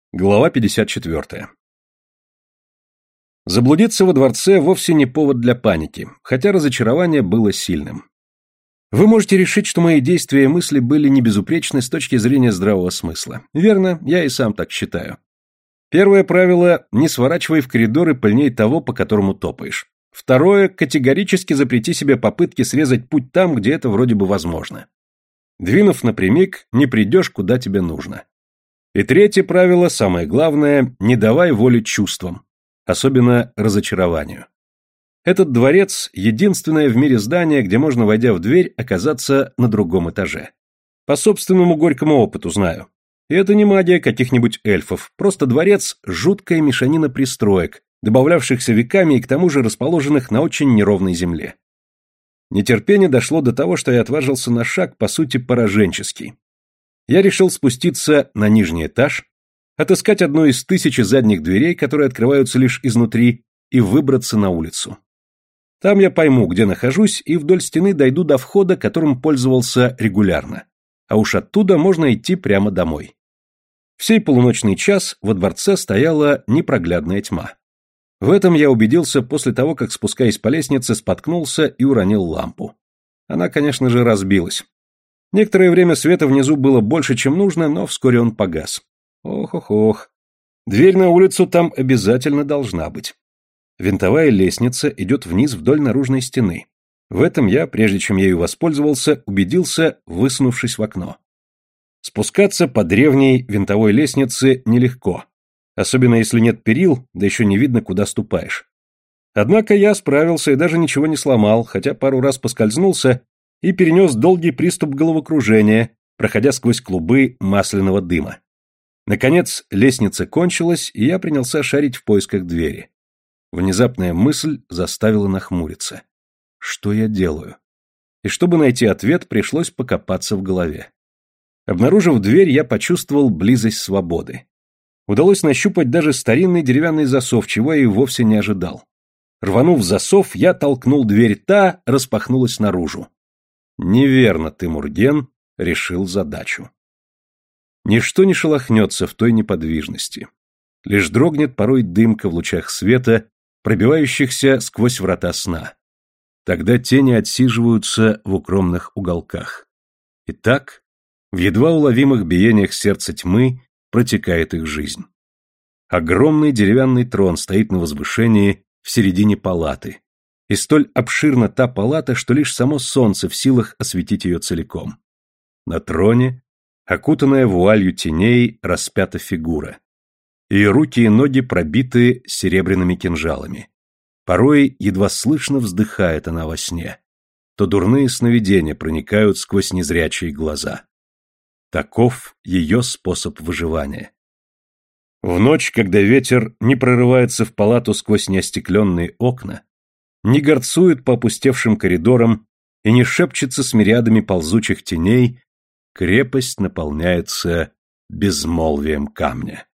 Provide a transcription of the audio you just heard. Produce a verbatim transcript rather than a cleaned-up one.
Глава пятьдесят четвёртая. Заблудиться во дворце вовсе не повод для паники, хотя разочарование было сильным. Вы можете решить, что мои действия и мысли были не безупречны с точки зрения здравого смысла. Верно, я и сам так считаю. Первое правило – не сворачивай в коридоры пыльней того, по которому топаешь. Второе – категорически запрети себе попытки срезать путь там, где это вроде бы возможно. Двинув напрямик, не придешь, куда тебе нужно. И третье правило, самое главное, не давай воли чувствам, особенно разочарованию. Этот дворец – единственное в мире здание, где можно, войдя в дверь, оказаться на другом этаже. По собственному горькому опыту знаю. И это не магия каких-нибудь эльфов, просто дворец – жуткая мешанина пристроек, добавлявшихся веками и к тому же расположенных на очень неровной земле. Нетерпение дошло до того, что я отважился на шаг, по сути, пораженческий. Я решил спуститься на нижний этаж, отыскать одну из тысячи задних дверей, которые открываются лишь изнутри, и выбраться на улицу. Там я пойму, где нахожусь, и вдоль стены дойду до входа, которым пользовался регулярно. А уж оттуда можно идти прямо домой. В сей полуночный час во дворце стояла непроглядная тьма. В этом я убедился после того, как, спускаясь по лестнице, споткнулся и уронил лампу. Она, конечно же, разбилась. Некоторое время света внизу было больше, чем нужно, но вскоре он погас. Ох-ох-ох. Дверь на улицу там обязательно должна быть. Винтовая лестница идет вниз вдоль наружной стены. В этом я, прежде чем ею воспользовался, убедился, высунувшись в окно. Спускаться по древней винтовой лестнице нелегко, особенно если нет перил, да еще не видно, куда ступаешь. Однако я справился и даже ничего не сломал, хотя пару раз поскользнулся и перенес долгий приступ головокружения, проходя сквозь клубы масляного дыма. Наконец, лестница кончилась, и я принялся шарить в поисках двери. Внезапная мысль заставила нахмуриться. Что я делаю? И чтобы найти ответ, пришлось покопаться в голове. Обнаружив дверь, я почувствовал близость свободы. Удалось нащупать даже старинный деревянный засов, чего я и вовсе не ожидал. Рванув засов, я толкнул дверь, та распахнулась наружу. Неверно ты, Мурген, решил задачу. Ничто не шелохнется в той неподвижности. Лишь дрогнет порой дымка в лучах света, пробивающихся сквозь врата сна. Тогда тени отсиживаются в укромных уголках. И так, в едва уловимых биениях сердца тьмы протекает их жизнь. Огромный деревянный трон стоит на возвышении в середине палаты, и столь обширна та палата, что лишь само солнце в силах осветить ее целиком. На троне, окутанная вуалью теней, распята фигура. Ее руки и ноги пробиты серебряными кинжалами. Порой едва слышно вздыхает она во сне. То дурные сновидения проникают сквозь незрячие глаза. Таков ее способ выживания. В ночь, когда ветер не прорывается в палату сквозь неостекленные окна, не горцует по опустевшим коридорам и не шепчется с мириадами ползучих теней, крепость наполняется безмолвием камня.